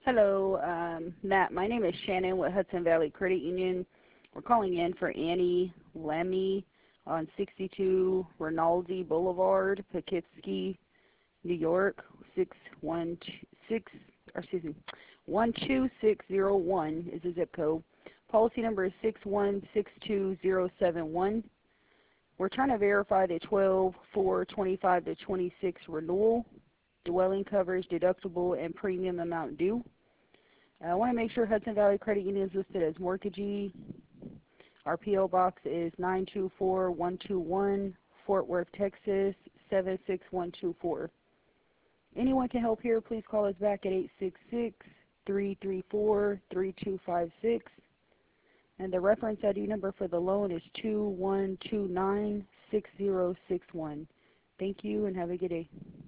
Hello, Matt. My name is Shannon with Hudson Valley Credit Union. We're calling in for Annie Lemmy on 62 Rinaldi Boulevard, Poughkeepsie, New York, 12601 is the zip code. Policy number is 6162071. We're trying to verify the 12/4/25 to 26 renewal, dwelling coverage, deductible, and premium amount due. I want to make sure Hudson Valley Credit Union is listed as mortgagee. Our P.O. Box is 924121, Fort Worth, Texas, 76124. Anyone can help here. Please call us back at 866-334-3256. And the reference ID number for the loan is 21296061. Thank you and have a good day.